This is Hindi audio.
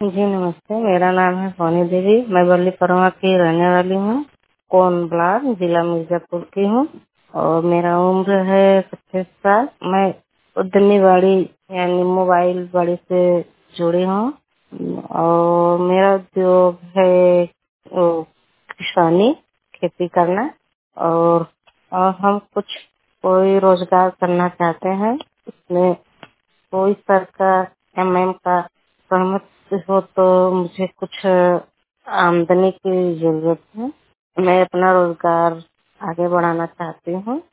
जी नमस्ते, मेरा नाम है सोनी देवी। मैं बल्ली परमा की रहने वाली हूँ। कोन ब्लॉक, जिला मिर्जापुर की हूँ और मेरा उम्र है 25 साल। मैं उद्यमी बाड़ी यानी मोबाइल बाड़ी से जुड़ी हूँ और मेरा उद्योग है किसानी, खेती करना। और हम कुछ कोई रोजगार करना चाहते हैं। इसमें कोई सरकार एमएम का सहमत हो तो मुझे कुछ आमदनी की जरूरत है। मैं अपना रोजगार आगे बढ़ाना चाहती हूँ।